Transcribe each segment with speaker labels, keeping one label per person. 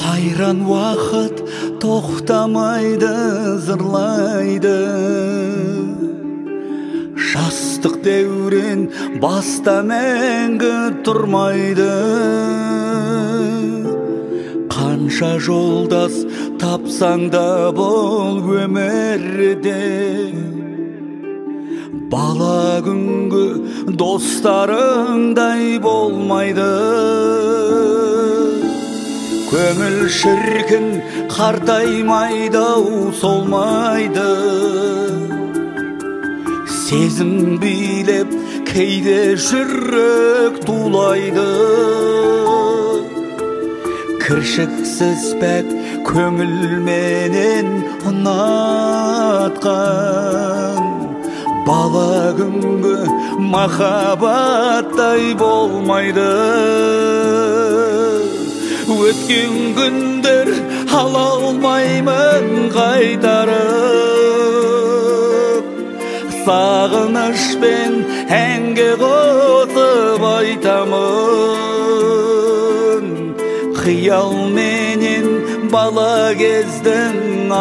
Speaker 1: Қайран уақыт тоқтамайды, зырлайды. Жастық дәурен баста мәңгі тұрмайды. Қанша жолдас тапсаң да бол өмірде, бала күнгі достарыңдай болмайды. Көңіл шіркін қартаймайды-ау, солмайды. Сезім билеп кейде жүрек тулайды. Кіршіксіз пәк көңілменен ұнатқан бала күнгі махаббаттай болмайды. Өткен күндер ала алмаймын қайтарып, сағынышпен әнге қосып айтамын. Қиялменен бала кездің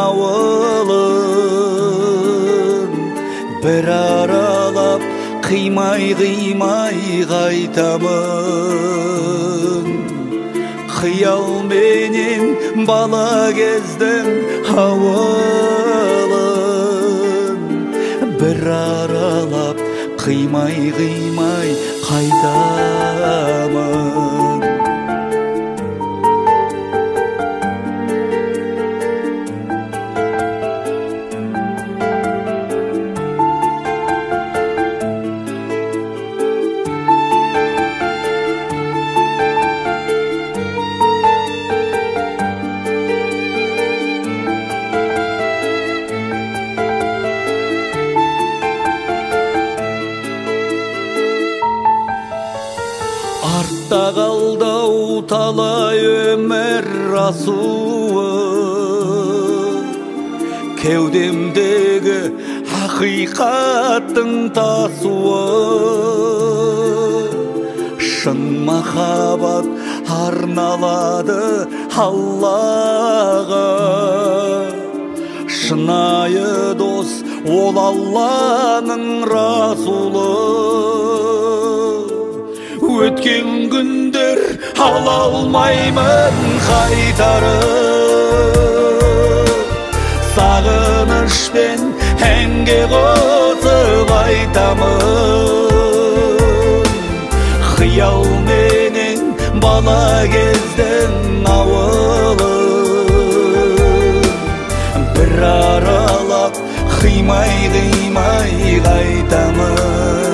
Speaker 1: ауылын бір аралап қимай-қимай қайтамын. Қиялменен бала кездің ауылын бір аралап қимай-қимай қайтамын. Артта қалды-ау талай өмір асуы, кеудемдегі ақиқаттың тасуы. Шын махаббат арналады Аллаға, шынайы дос ол Алланың расулы. Өткен күндер ала алмаймын қайтарып, сағынышпен әнге қосып айтамын. Қиялменен бала кездің ауылын бір аралап қимай-қимай қайтамын.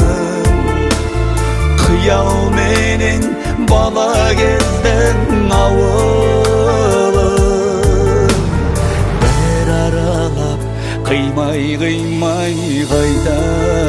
Speaker 1: Қиялменен бала кездің ауылын бір аралап қимай-қимай қайтамын.